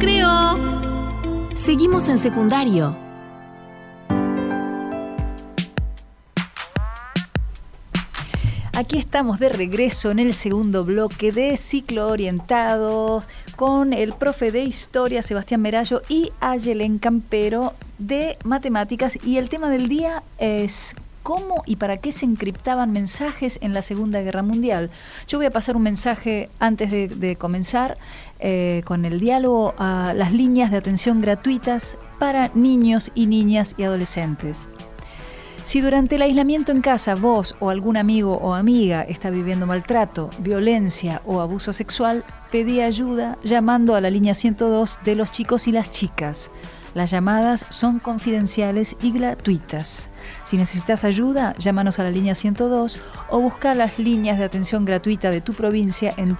recreo. Seguimos en secundario. Aquí estamos de regreso en el segundo bloque de Ciclo Orientados con el profe de Historia Sebastián Merallo y Ayelen Campero de Matemáticas, y el tema del día es cómo y para qué se encriptaban mensajes en la Segunda Guerra Mundial. Yo voy a pasar un mensaje antes de comenzar con el diálogo a las líneas de atención gratuitas para niños y niñas y adolescentes. Si durante el aislamiento en casa vos o algún amigo o amiga está viviendo maltrato, violencia o abuso sexual, pedí ayuda llamando a la línea 102 de los chicos y las chicas. Las llamadas son confidenciales y gratuitas. Si necesitas ayuda, llámanos a la línea 102 o busca las líneas de atención gratuita de tu provincia en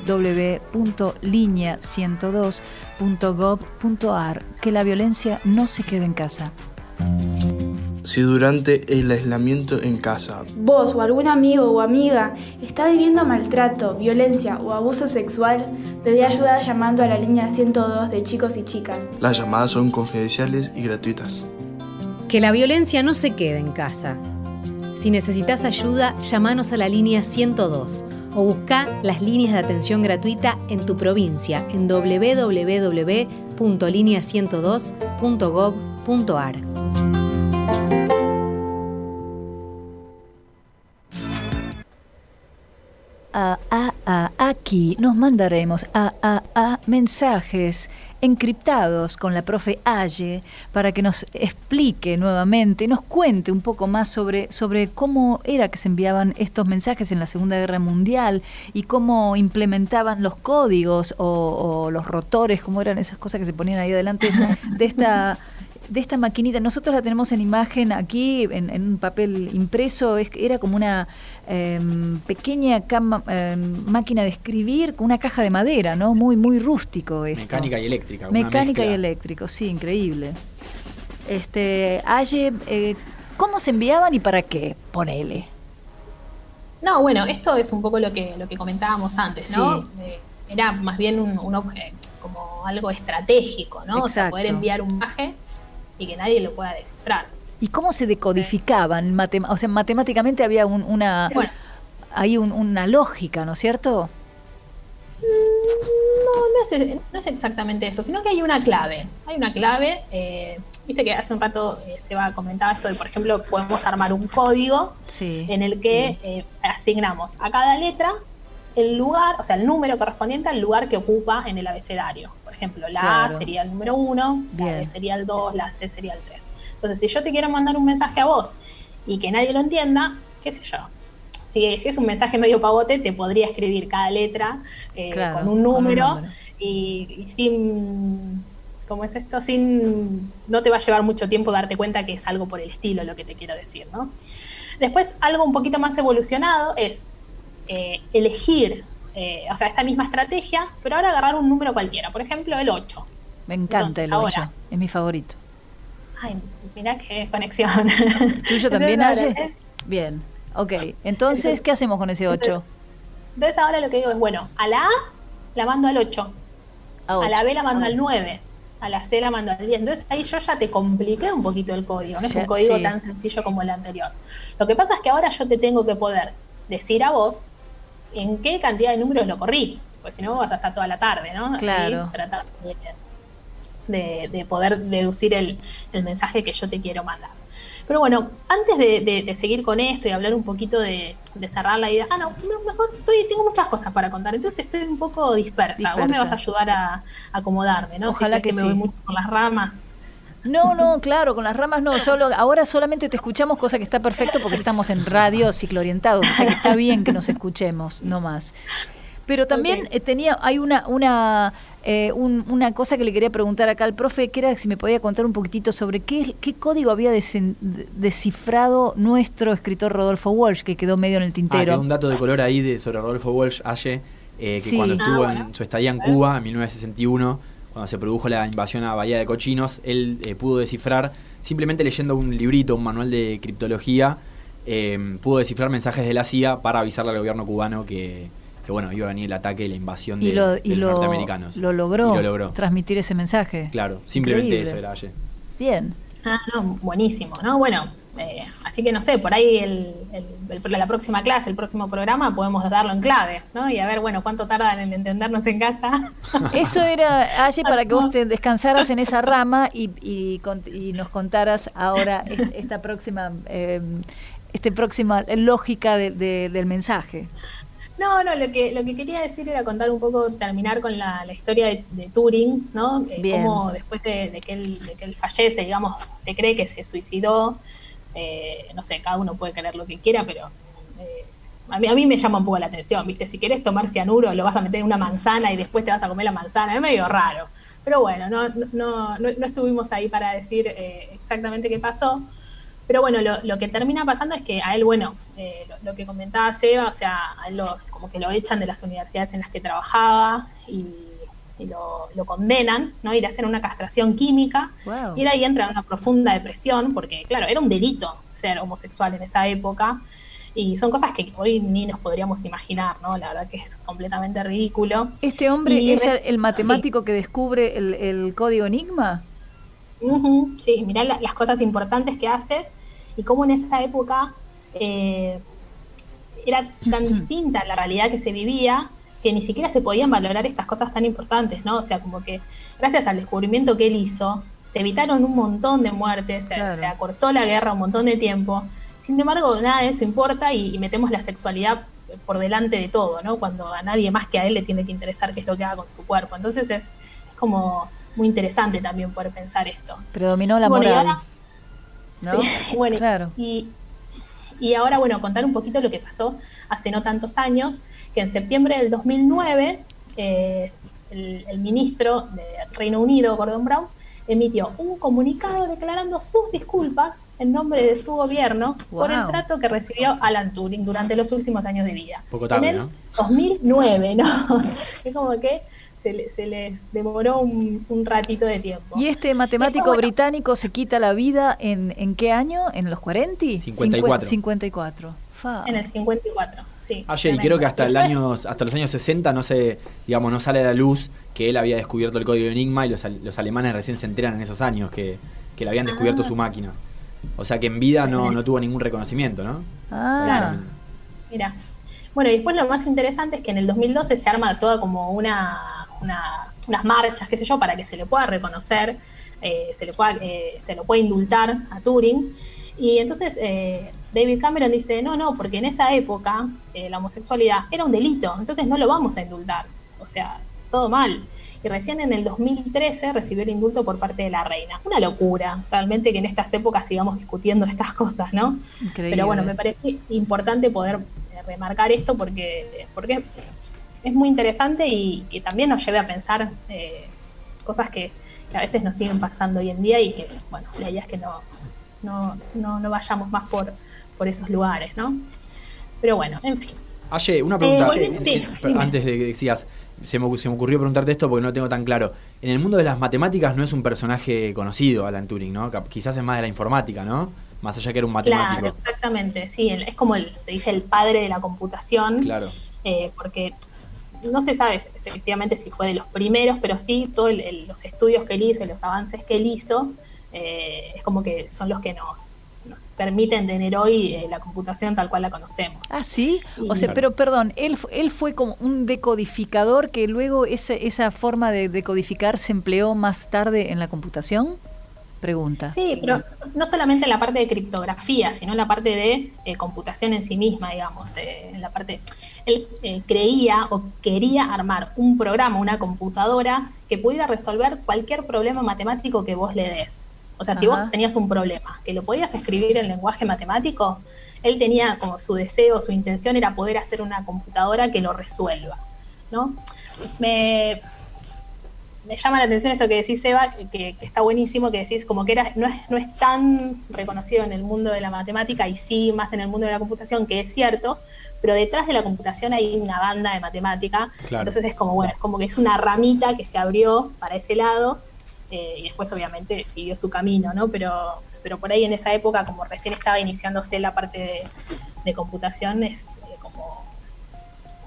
www.linea102.gov.ar. Que la violencia no se quede en casa. Si durante el aislamiento en casa vos o algún amigo o amiga está viviendo maltrato, violencia o abuso sexual, pedí ayuda llamando a la línea 102 de chicos y chicas. Las llamadas son confidenciales y gratuitas. Que la violencia no se quede en casa. Si necesitas ayuda, llamanos a la línea 102 o busca las líneas de atención gratuita en tu provincia en www.linea102.gov.ar. Aquí nos mandaremos mensajes encriptados con la profe Aye para que nos explique nuevamente, nos cuente un poco más sobre cómo era que se enviaban estos mensajes en la Segunda Guerra Mundial y cómo implementaban los códigos o los rotores, cómo eran esas cosas que se ponían ahí adelante de esta maquinita. Nosotros la tenemos en imagen aquí, en un papel impreso. Era como una pequeña máquina de escribir con una caja de madera, ¿no? Muy, muy rústico esto. Mecánica y eléctrica. Mecánica y eléctrico, sí, increíble. Aye, ¿cómo se enviaban y para qué? Ponele. No, bueno, esto es un poco lo que comentábamos antes, ¿no? Sí. Era más bien un como algo estratégico, ¿no? Exacto. O sea, poder enviar un mensaje y que nadie lo pueda descifrar. ¿Y cómo se decodificaban? O sea, matemáticamente había una lógica, ¿no es cierto? No es exactamente eso, sino que hay una clave. Hay una clave, viste que hace un rato Seba comentaba esto de, por ejemplo, podemos armar un código en el que asignamos a cada letra el lugar, o sea, el número correspondiente al lugar que ocupa en el abecedario. Por ejemplo, la A sería el número 1, la B sería el 2, la C sería el 3. Entonces, si yo te quiero mandar un mensaje a vos y que nadie lo entienda, qué sé yo, si es un mensaje medio pavote, te podría escribir cada letra con un número, y sin, ¿cómo es esto? No te va a llevar mucho tiempo darte cuenta que es algo por el estilo lo que te quiero decir, ¿no? Después, algo un poquito más evolucionado es elegir, o sea, esta misma estrategia, pero ahora agarrar un número cualquiera, por ejemplo, el 8. Me encanta. Entonces, el 8, es mi favorito. Ay, mirá qué conexión. ¿Tuyo también, Aye? Bien, ok. Entonces, ¿qué hacemos con ese 8? Entonces ahora lo que digo es, bueno, a la A la mando al 8, a la B la mando al 9, a la C la mando al 10. Entonces ahí yo ya te compliqué un poquito el código, no es un código tan sencillo como el anterior. Lo que pasa es que ahora yo te tengo que poder decir a vos en qué cantidad de números lo corrí, porque si no vas a estar toda la tarde, ¿no? Claro. Y tratar de poder deducir el mensaje que yo te quiero mandar. Pero bueno, antes de seguir con esto y hablar un poquito de cerrar la idea, mejor tengo muchas cosas para contar, entonces estoy un poco dispersa. Vos me vas a ayudar a acomodarme, ¿no? Ojalá que me voy mucho con las ramas. No, claro, con las ramas no, ahora solamente te escuchamos, cosa que está perfecto porque estamos en radio Ciclo Orientado, o sea que está bien que nos escuchemos, no más. Pero también hay una cosa que le quería preguntar acá al profe, que era si me podía contar un poquitito sobre qué código había descifrado nuestro escritor Rodolfo Walsh, que quedó medio en el tintero. Quedó un dato de color ahí sobre Rodolfo Walsh, Aye, que cuando estuvo en su estadía en Cuba, en 1961, cuando se produjo la invasión a Bahía de Cochinos, él pudo descifrar, simplemente leyendo un librito, un manual de criptología, pudo descifrar mensajes de la CIA para avisarle al gobierno cubano que bueno, iba a venir el ataque y la invasión de los norteamericanos. Lo logró transmitir ese mensaje. Claro, simplemente Increíble. eso era ayer. Bien. No, buenísimo, ¿no? Bueno, así que no sé, por ahí la próxima clase, el próximo programa, podemos darlo en clave, ¿no? Y a ver, bueno, cuánto tardan en entendernos en casa. Eso era, Aye, para que vos te descansaras en esa rama y nos contaras ahora esta próxima lógica del mensaje. No, lo que quería decir era contar un poco, terminar con la historia de Turing, ¿no? Cómo después de que él fallece, digamos, se cree que se suicidó. No sé, cada uno puede creer lo que quiera, pero a mí me llama un poco la atención, ¿viste? Si querés tomar cianuro, lo vas a meter en una manzana y después te vas a comer la manzana. Es medio raro. Pero bueno, no estuvimos ahí para decir exactamente qué pasó. Pero bueno, lo que termina pasando es que a él, bueno, lo que comentaba Seba, o sea, a él como que lo echan de las universidades en las que trabajaba y lo condenan, ¿no? Y le hacen una castración química. Wow. Y él ahí entra en una profunda depresión, porque, claro, era un delito ser homosexual en esa época. Y son cosas que hoy ni nos podríamos imaginar, ¿no? La verdad que es completamente ridículo. ¿Este hombre es el matemático que descubre el código Enigma? Uh-huh, sí, mirá las cosas importantes que hace y cómo en esa época era tan distinta la realidad que se vivía que ni siquiera se podían valorar estas cosas tan importantes, ¿no? O sea, como que gracias al descubrimiento que él hizo, se evitaron un montón de muertes, se acortó la guerra un montón de tiempo. Sin embargo, nada de eso importa y metemos la sexualidad por delante de todo, ¿no? Cuando a nadie más que a él le tiene que interesar qué es lo que haga con su cuerpo. Entonces es como muy interesante también poder pensar esto. Predominó la moral, y ahora, ¿no? Sí, bueno, claro. Y ahora, bueno, contar un poquito lo que pasó hace no tantos años, que en septiembre del 2009 el ministro de Reino Unido, Gordon Brown, emitió un comunicado declarando sus disculpas en nombre de su gobierno por el trato que recibió Alan Turing durante los últimos años de vida. Poco tarde, en el ¿no? 2009, ¿no? Es como que se les demoró un ratito de tiempo. ¿Y este matemático británico se quita la vida en qué año? ¿En los 40? 54. En el 54, sí. Ayer, y creo que hasta los años 60 no sale a la luz que él había descubierto el código Enigma y los alemanes recién se enteran en esos años que le habían descubierto su máquina. O sea que en vida no tuvo ningún reconocimiento, ¿no? Claro. Mira. Bueno, y después lo más interesante es que en el 2012 se arma toda como unas marchas, qué sé yo, para que se le pueda reconocer, se lo pueda indultar a Turing. Y entonces David Cameron dice, no, porque en esa época la homosexualidad era un delito, entonces no lo vamos a indultar. O sea, todo mal. Y recién en el 2013 recibió el indulto por parte de la reina. Una locura, realmente, que en estas épocas sigamos discutiendo estas cosas, ¿no? Increíble. Pero bueno, me parece importante poder remarcar esto porque es muy interesante y que también nos lleve a pensar cosas que a veces nos siguen pasando hoy en día y que, bueno, la idea es que no vayamos más por esos lugares, ¿no? Pero bueno, en fin. Aye, una pregunta, sí, antes de que decías, se me ocurrió preguntarte esto porque no lo tengo tan claro. En el mundo de las matemáticas no es un personaje conocido, Alan Turing, ¿no? Quizás es más de la informática, ¿no? Más allá que era un matemático. Claro, exactamente, sí, es como se dice el padre de la computación. Claro. Porque no se sabe efectivamente si fue de los primeros, pero sí todos los estudios que él hizo y los avances que él hizo, es como que son los que nos permiten tener hoy la computación tal cual la conocemos. Ah, ¿sí? O sea, pero perdón, él fue como un decodificador que luego esa forma de decodificar se empleó más tarde en la computación. Pregunta. Sí, pero no solamente en la parte de criptografía, sino en la parte de computación en sí misma, digamos. En la parte, él creía o quería armar un programa, una computadora que pudiera resolver cualquier problema matemático que vos le des. O sea, si vos tenías un problema que lo podías escribir en lenguaje matemático, él tenía como su deseo, su intención era poder hacer una computadora que lo resuelva, ¿no? Me llama la atención esto que decís, Eva, que está buenísimo, que decís como que no es tan reconocido en el mundo de la matemática y sí más en el mundo de la computación, que es cierto, pero detrás de la computación hay una banda de matemática, claro. Entonces es como, bueno, es como que es una ramita que se abrió para ese lado y después obviamente siguió su camino, ¿no? Pero por ahí en esa época, como recién estaba iniciándose la parte de computación, es como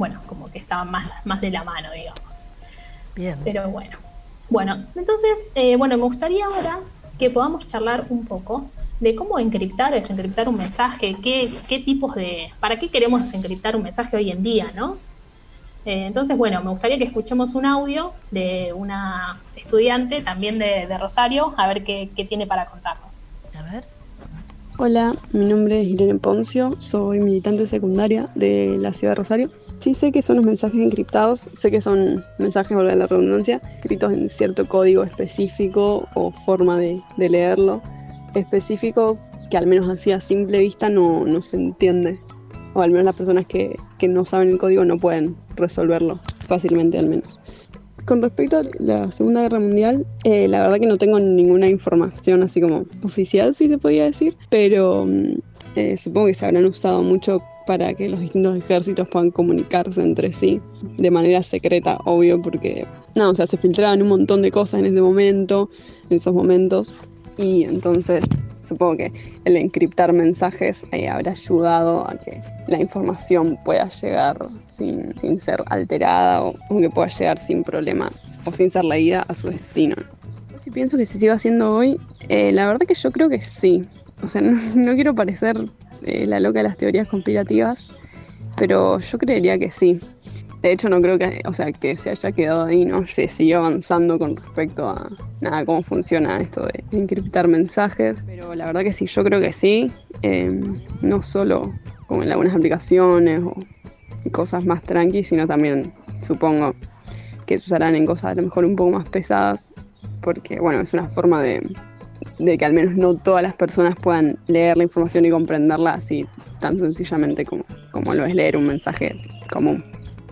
bueno, como que estaban más de la mano, digamos. Bien. Pero bueno. Bueno, entonces, me gustaría ahora que podamos charlar un poco de cómo encriptar o desencriptar un mensaje, qué tipos para qué queremos encriptar un mensaje hoy en día, ¿no? Entonces, me gustaría que escuchemos un audio de una estudiante también de Rosario, a ver qué tiene para contarnos. A ver. Hola, mi nombre es Irene Poncio, soy militante secundaria de la ciudad de Rosario. Sí sé que son los mensajes encriptados, sé que son mensajes, valga la redundancia, escritos en cierto código específico o forma de leerlo específico que al menos así a simple vista no se entiende. O al menos las personas que no saben el código no pueden resolverlo fácilmente al menos. Con respecto a la Segunda Guerra Mundial, la verdad que no tengo ninguna información así como oficial, si se podía decir, pero supongo que se habrán usado mucho para que los distintos ejércitos puedan comunicarse entre sí de manera secreta, obvio, porque se filtraban un montón de cosas en esos momentos, y entonces supongo que el encriptar mensajes habrá ayudado a que la información pueda llegar sin ser alterada o que pueda llegar sin problema o sin ser leída a su destino. Si pienso que se sigue haciendo hoy, la verdad que yo creo que sí. O sea, no quiero parecer la loca de las teorías conspirativas, pero yo creería que sí. De hecho, no creo que se haya quedado ahí, ¿no? Se sigue avanzando con respecto a cómo funciona esto de encriptar mensajes. Pero la verdad que sí, yo creo que sí. No solo como en algunas aplicaciones o cosas más tranqui, sino también supongo que se usarán en cosas a lo mejor un poco más pesadas, porque es una forma de que al menos no todas las personas puedan leer la información y comprenderla así tan sencillamente como lo es leer un mensaje común.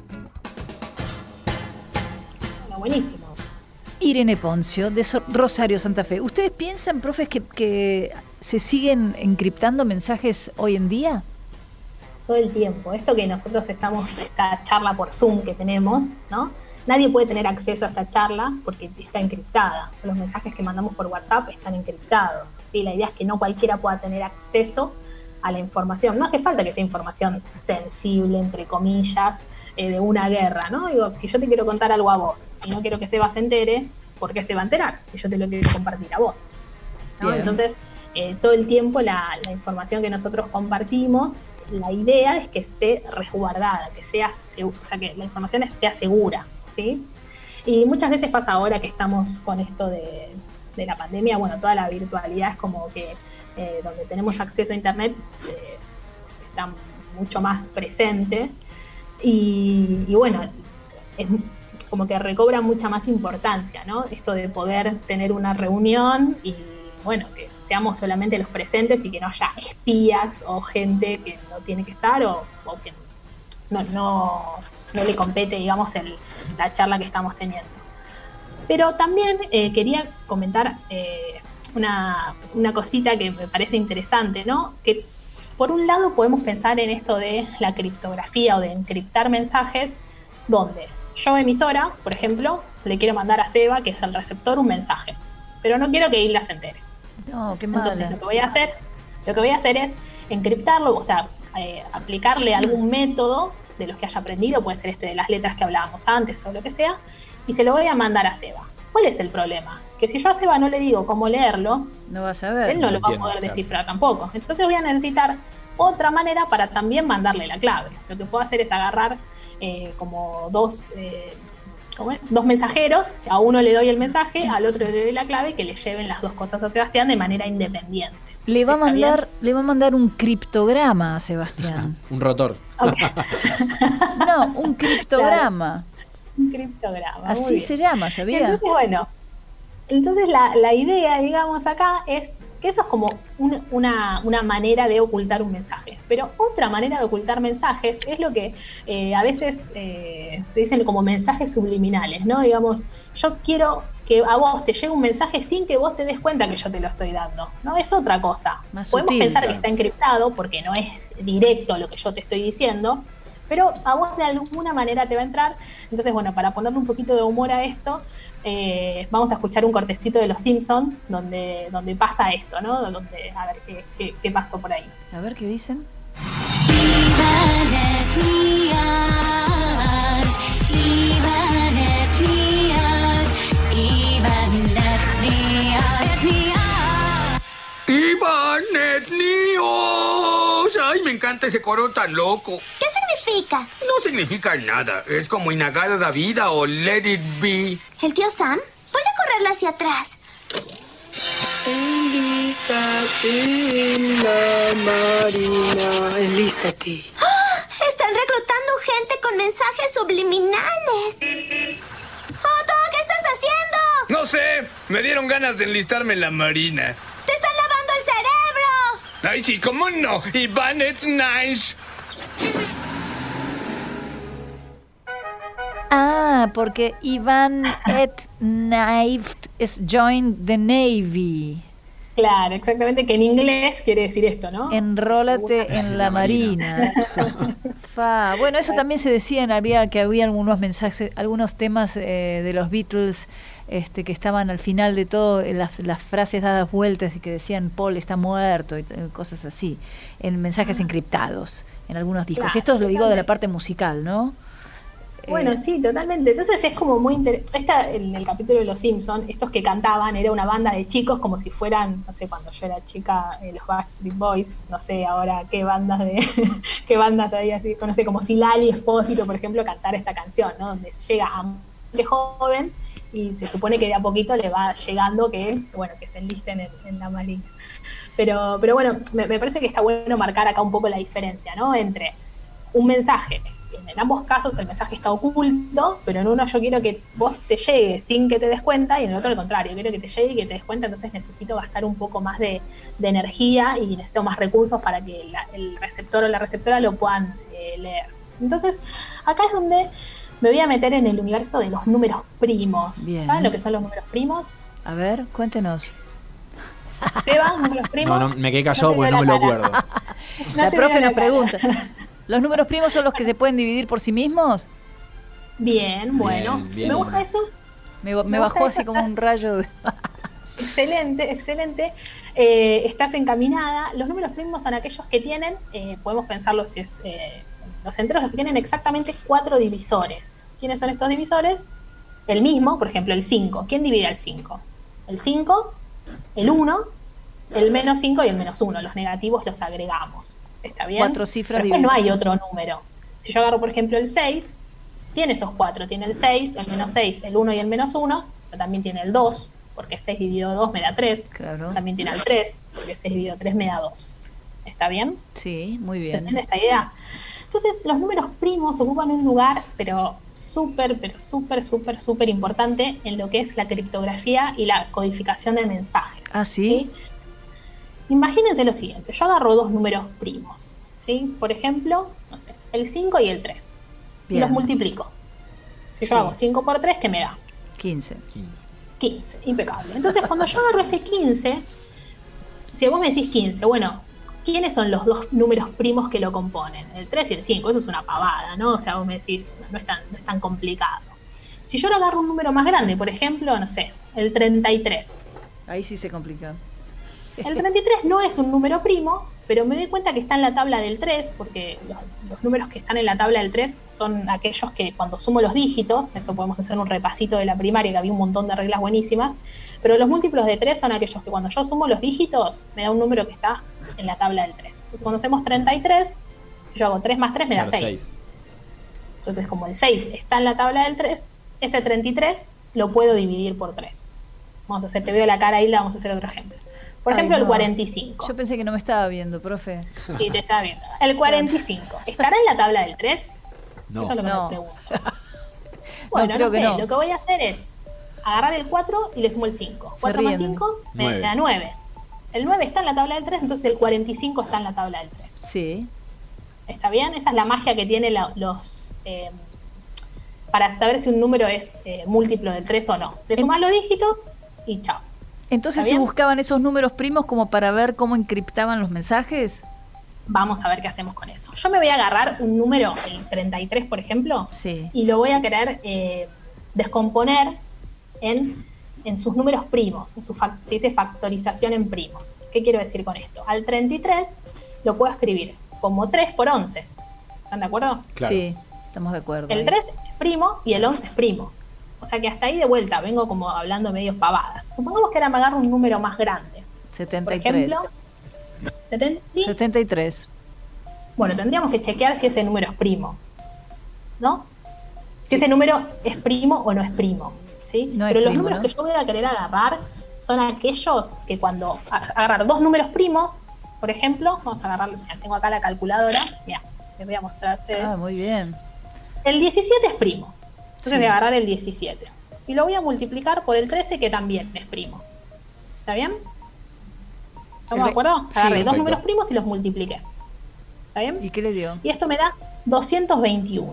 Buenísimo. Irene Poncio, de Rosario, Santa Fe. ¿Ustedes piensan, profes, que se siguen encriptando mensajes hoy en día? Todo el tiempo. Esto que nosotros esta charla por Zoom que tenemos, ¿no? Nadie puede tener acceso a esta charla porque está encriptada. Los mensajes que mandamos por WhatsApp están encriptados, ¿sí? La idea es que no cualquiera pueda tener acceso a la información. No hace falta que sea información sensible, entre comillas, de una guerra, ¿no? Digo, si yo te quiero contar algo a vos y no quiero que Seba se entere, ¿por qué se va a enterar? Si yo te lo quiero compartir a vos, ¿no? Entonces, todo el tiempo la información que nosotros compartimos, la idea es que esté resguardada, que que la información sea segura, ¿sí? Y muchas veces pasa ahora que estamos con esto de la pandemia, toda la virtualidad es como que donde tenemos acceso a internet está mucho más presente. Y es como que recobra mucha más importancia, ¿no? Esto de poder tener una reunión y, que seamos solamente los presentes y que no haya espías o gente que no tiene que estar o que no le compete, digamos, la charla que estamos teniendo. Pero también quería comentar una cosita que me parece interesante, ¿no? Que por un lado podemos pensar en esto de la criptografía o de encriptar mensajes, donde yo, emisora, por ejemplo, le quiero mandar a Seba, que es el receptor, un mensaje, pero no quiero que Isla se entere. No, qué mala. Entonces lo que voy a hacer es encriptarlo, aplicarle algún método de los que haya aprendido, puede ser de las letras que hablábamos antes o lo que sea, y se lo voy a mandar a Seba. ¿Cuál es el problema? Que si yo a Seba no le digo cómo leerlo, no va a saber. Él no lo va a poder descifrar tampoco. Entonces voy a necesitar otra manera para también mandarle la clave. Lo que puedo hacer es agarrar como dos mensajeros, a uno le doy el mensaje, al otro le doy la clave, y que le lleven las dos cosas a Sebastián de manera independiente. Le va a mandar un criptograma a Sebastián. Un rotor. Okay. No, un criptograma. Claro. Un criptograma. Así se llama, ¿sabía? Entonces la idea, digamos, acá es que eso es como una manera de ocultar un mensaje. Pero otra manera de ocultar mensajes es lo que a veces se dicen como mensajes subliminales, ¿no? Digamos, yo quiero que a vos te llegue un mensaje sin que vos te des cuenta que yo te lo estoy dando, ¿no? Es otra cosa. Podemos pensar que está encriptado porque no es directo lo que yo te estoy diciendo, pero a vos de alguna manera te va a entrar. Entonces, para ponerle un poquito de humor a esto, vamos a escuchar un cortecito de Los Simpsons donde pasa esto, ¿no? A ver qué pasó por ahí. A ver qué dicen. canta ese coro tan loco? ¿Qué significa? No significa nada. Es como Inagada da Vida o Let It Be. ¿El tío Sam? Voy a correrla hacia atrás. Enlístate en la marina. Enlístate. ¡Oh! Están reclutando gente con mensajes subliminales. ¡Otto! ¿Qué estás haciendo? No sé. Me dieron ganas de enlistarme en la marina. ¡Te están lavando el cerebro! Ay, sí, cómo no. Iván, it's nice. Ah, porque Iván et Naift es joined the Navy. Claro, exactamente, que en inglés quiere decir esto, ¿no? Enrólate en la marina. Bueno, eso también se decía, había algunos mensajes, algunos temas de los Beatles que estaban al final de todo, las frases dadas vueltas y que decían Paul está muerto y cosas así, en mensajes encriptados en algunos discos. Claro, Esto lo digo de la parte musical, ¿no? Bueno, sí, totalmente. Entonces es como muy interesante. En el capítulo de Los Simpsons, estos que cantaban era una banda de chicos como si fueran, no sé, cuando yo era chica, los Backstreet Boys, no sé ahora qué bandas había así, no sé, como si Lali Espósito, por ejemplo, cantara esta canción, ¿no? Donde llega a un joven y se supone que de a poquito le va llegando que se enlisten en la marina. Pero bueno, me parece que está bueno marcar acá un poco la diferencia, ¿no? Entre un mensaje. En ambos casos el mensaje está oculto, pero en uno yo quiero que vos te llegue sin que te des cuenta, y en el otro al contrario, quiero que te llegue y que te des cuenta, entonces necesito gastar un poco más de energía y necesito más recursos para que el receptor o la receptora lo puedan leer. Entonces, acá es donde me voy a meter en el universo de los números primos. Bien. ¿Saben lo que son los números primos? A ver, cuéntenos. ¿Seba, números primos? No, me quedé callado porque no me lo acuerdo. La profe nos pregunta. ¿Los números primos son los que se pueden dividir por sí mismos? Bien, bueno. Bien, ¿Me gusta eso? Me bajó así como un rayo. Excelente. Estás encaminada. Los números primos son aquellos que tienen, podemos pensarlos si es los enteros, los que tienen exactamente 4 divisores. ¿Quiénes son estos divisores? El mismo, por ejemplo, el 5. ¿Quién divide al 5? El 5, el 1, el menos 5 y el menos 1. Los negativos los agregamos. ¿Está bien? 4 cifras. Después no hay otro número. Si yo agarro, por ejemplo, el 6, tiene esos 4. Tiene el 6, el menos 6, el 1 y el menos 1. Pero también tiene el 2, porque 6 dividido 2 me da 3. Claro. También tiene el 3, porque 6 dividido 3 me da 2. ¿Está bien? Sí, muy bien. ¿Entienden esta idea? Entonces, los números primos ocupan un lugar, pero súper importante en lo que es la criptografía y la codificación de mensajes. ¿Ah, sí? Imagínense lo siguiente, yo agarro 2 números primos, ¿sí? Por ejemplo, no sé, el 5 y el 3. Bien. Y los multiplico. Si yo hago 5 por 3, ¿qué me da? 15. 15, impecable. Entonces, cuando yo agarro ese 15, si vos me decís 15, bueno, ¿quiénes son los 2 números primos que lo componen? El 3 y el 5, eso es una pavada, ¿no? O sea, vos me decís, no es tan complicado. Si yo ahora agarro un número más grande, por ejemplo, no sé, el 33. Ahí sí se complica. El 33 no es un número primo, pero me doy cuenta que está en la tabla del 3, porque los números que están en la tabla del 3 son aquellos que cuando sumo los dígitos, esto podemos hacer un repasito de la primaria, que había un montón de reglas buenísimas, pero los múltiplos de 3 son aquellos que cuando yo sumo los dígitos, me da un número que está en la tabla del 3. Entonces cuando hacemos 33, yo hago 3 más 3 me da 6. Entonces como el 6 está en la tabla del 3, ese 33 lo puedo dividir por 3. Vamos a hacer, te veo la cara ahí, la vamos a hacer otro ejemplo. Por ejemplo, el 45. Yo pensé que no me estaba viendo, profe. Sí, te estaba viendo. El 45. ¿Estará en la tabla del 3? No. Eso es lo que me pregunto. Bueno, no sé. Lo que voy a hacer es agarrar el 4 y le sumo el 5. 4 más 5 me da 9. El 9 está en la tabla del 3, entonces el 45 está en la tabla del 3. Sí. ¿Está bien? Esa es la magia que tiene para saber si un número es múltiplo del 3 o no. Le sumás los dígitos y chao. Entonces, ¿se buscaban esos números primos como para ver cómo encriptaban los mensajes? Vamos a ver qué hacemos con eso. Yo me voy a agarrar un número, el 33, por ejemplo, y lo voy a querer descomponer en sus números primos. Se dice factorización en primos. ¿Qué quiero decir con esto? Al 33 lo puedo escribir como 3 por 11. ¿Están de acuerdo? Claro. Sí, estamos de acuerdo. El 3 es primo y el 11 es primo. O sea que hasta ahí de vuelta vengo como hablando medio pavadas. Supongamos que ahora me agarro un número más grande. 73. Por ejemplo, 73. Bueno, tendríamos que chequear si ese número es primo, ¿no? Si ese número es primo o no es primo, ¿sí? No Pero es los primo, números ¿no? que yo voy a querer agarrar son aquellos que cuando agarrar dos números primos, por ejemplo, vamos a agarrar, mira, tengo acá la calculadora, mira, les voy a mostrar a ustedes. Ah, muy bien. El 17 es primo, entonces voy a agarrar el 17 y lo voy a multiplicar por el 13 que también es primo. ¿Está bien? ¿Estamos de acuerdo? Agarré dos números primos y los multipliqué. ¿Está bien? ¿Y qué le dio? Y esto me da 221.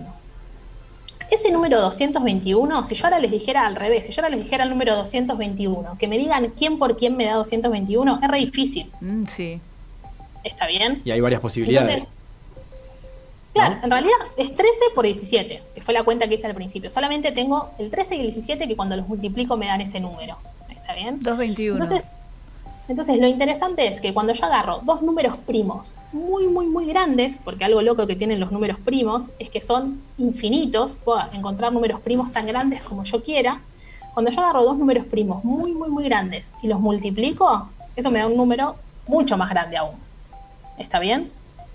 Ese número 221, si yo ahora les dijera al revés, si yo ahora les dijera el número 221, que me digan quién por quién me da 221, es re difícil. Sí. ¿Está bien? Y hay varias posibilidades. Entonces, claro, en realidad es 13 por 17, que fue la cuenta que hice al principio. Solamente tengo el 13 y el 17 que cuando los multiplico me dan ese número. ¿Está bien? 221. Entonces lo interesante es que cuando yo agarro dos números primos muy, muy, muy grandes, porque algo loco que tienen los números primos es que son infinitos, puedo encontrar números primos tan grandes como yo quiera. Cuando yo agarro dos números primos muy, muy, muy grandes y los multiplico, eso me da un número mucho más grande aún. ¿Está bien?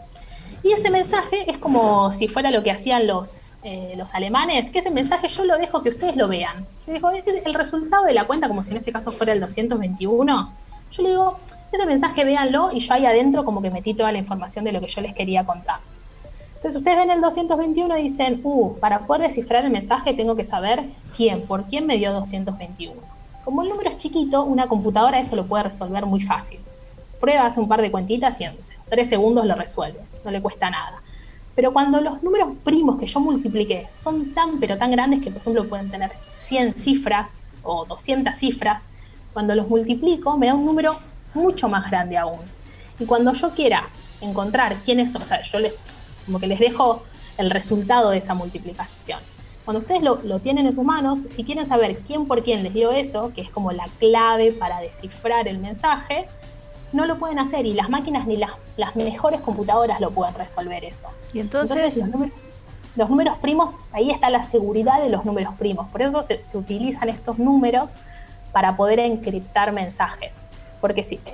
Y ese mensaje es como si fuera lo que hacían los alemanes, que ese mensaje yo lo dejo que ustedes lo vean. Yo digo, el resultado de la cuenta, como si en este caso fuera el 221, yo le digo, ese mensaje véanlo y yo ahí adentro como que metí toda la información de lo que yo les quería contar. Entonces ustedes ven el 221 y dicen, para poder descifrar el mensaje tengo que saber por quién me dio 221. Como el número es chiquito, una computadora eso lo puede resolver muy fácil. Prueba, hace un par de cuentitas y en 3 segundos lo resuelve, no le cuesta nada. Pero cuando los números primos que yo multipliqué son tan pero tan grandes que por ejemplo pueden tener 100 cifras o 200 cifras, cuando los multiplico me da un número mucho más grande aún. Y cuando yo quiera encontrar quiénes son, o sea, yo como que les dejo el resultado de esa multiplicación. Cuando ustedes lo tienen en sus manos, si quieren saber quién por quién les dio eso, que es como la clave para descifrar el mensaje, no lo pueden hacer y las máquinas ni las mejores computadoras lo pueden resolver eso. Y entonces los números primos, ahí está la seguridad de los números primos. Por eso se utilizan estos números para poder encriptar mensajes. Porque si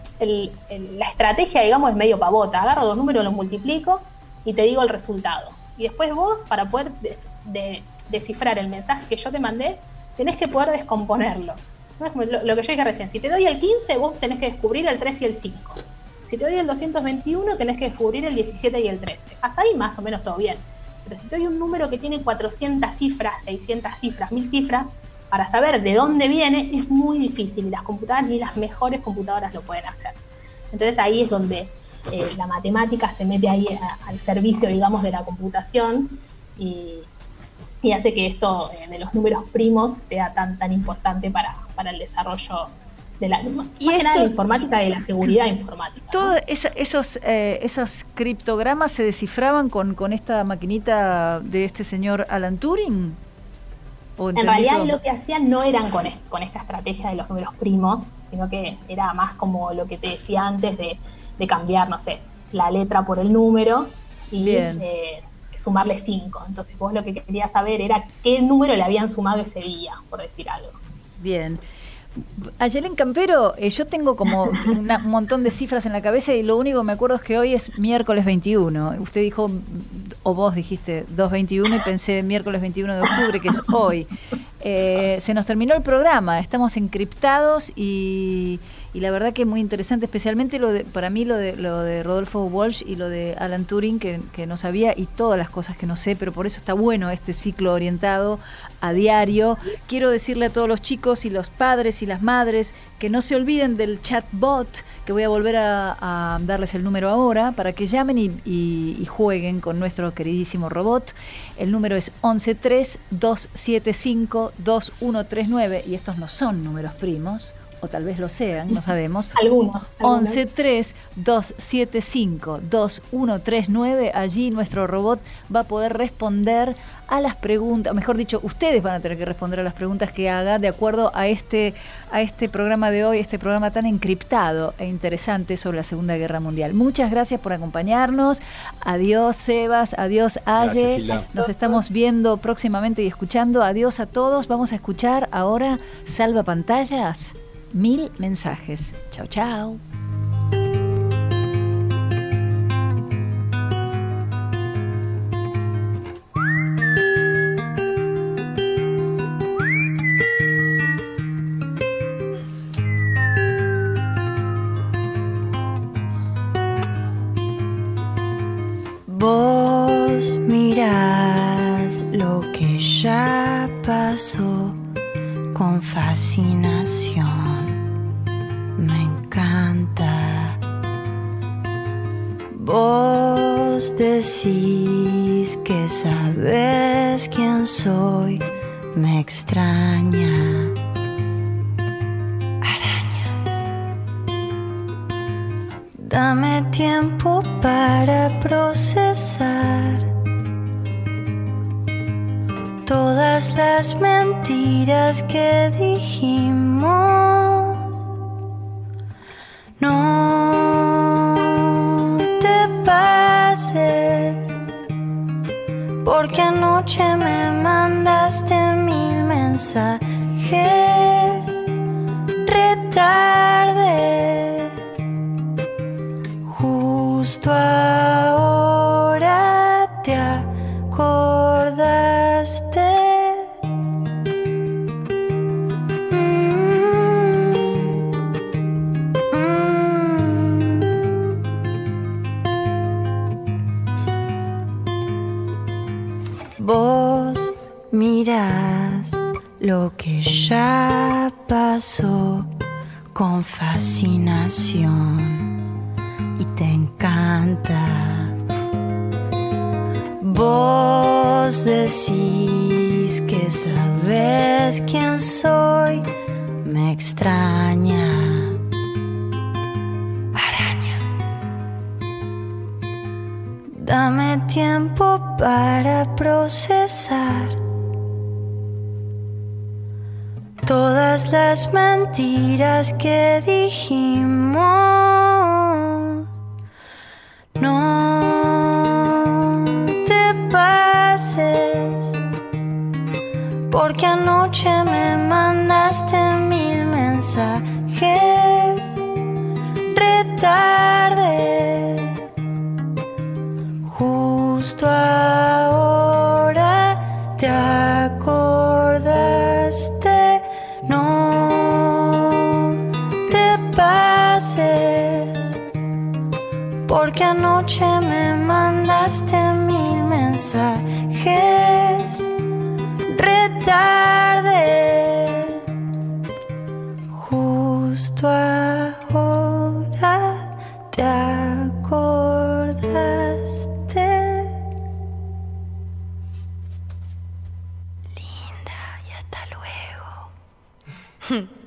la estrategia, digamos, es medio pavota. Agarro dos números, los multiplico y te digo el resultado. Y después vos, para poder descifrar el mensaje que yo te mandé, tenés que poder descomponerlo. No es como lo que yo dije recién. Si te doy el 15, vos tenés que descubrir el 3 y el 5. Si te doy el 221, tenés que descubrir el 17 y el 13. Hasta ahí más o menos todo bien. Pero si te doy un número que tiene 400 cifras, 600 cifras, 1000 cifras, para saber de dónde viene es muy difícil. Y las computadoras, ni las mejores computadoras lo pueden hacer. Entonces ahí es donde la matemática se mete ahí al servicio, digamos, de la computación y hace que esto de los números primos sea tan importante para el desarrollo de la informática y de la seguridad informática. Todos esos criptogramas se descifraban con esta maquinita de este señor Alan Turing. En realidad lo que hacían no eran con esta estrategia de los números primos, sino que era más como lo que te decía antes de cambiar, no sé, la letra por el número y sumarle 5. Entonces vos lo que querías saber era qué número le habían sumado ese día, por decir algo. Bien. Ayelén Campero, yo tengo como un montón de cifras en la cabeza y lo único que me acuerdo es que hoy es miércoles 21. Usted dijo, o vos dijiste 2/21 y pensé miércoles 21 de octubre, que es hoy. Se nos terminó el programa, estamos encriptados y la verdad que es muy interesante, especialmente para mí lo de Rodolfo Walsh y lo de Alan Turing, que no sabía, y todas las cosas que no sé, pero por eso está bueno este ciclo orientado a diario. Quiero decirle a todos los chicos y los padres y las madres que no se olviden del chatbot, que voy a volver a darles el número ahora, para que llamen y jueguen con nuestro queridísimo robot. El número es 1132752139 y estos no son números primos, o tal vez lo sean, no sabemos. Algunos. 1132752139. Allí nuestro robot va a poder responder a las preguntas, mejor dicho, ustedes van a tener que responder a las preguntas que haga de acuerdo a este programa de hoy, este programa tan encriptado e interesante sobre la Segunda Guerra Mundial. Muchas gracias por acompañarnos. Adiós, Sebas. Adiós, Aye. Nos estamos viendo próximamente y escuchando. Adiós a todos. Vamos a escuchar ahora Salva Pantallas. 1000 mensajes. Chau, chau. que ya pasó con fascinación. Me encanta. Vos decís que sabes quién soy, me extraña. Dame tiempo para procesar todas las mentiras que dijimos. No te pases, porque anoche me mandaste 1000 mensajes retarde. Justo ahora te acordaste. Vos mirás lo que ya pasó con fascinación. Y te encanta. Vos decís que sabes quién soy, me extraña. Araña. Dame tiempo para procesar todas las mentiras que dijimos. No te pases, porque anoche me mandaste 1000 mensajes retarde. Justo ahora te acordaste. No te pases, porque anoche me mandaste 1000 mensajes retarde. Justo ahora te acordaste. Linda, y hasta luego.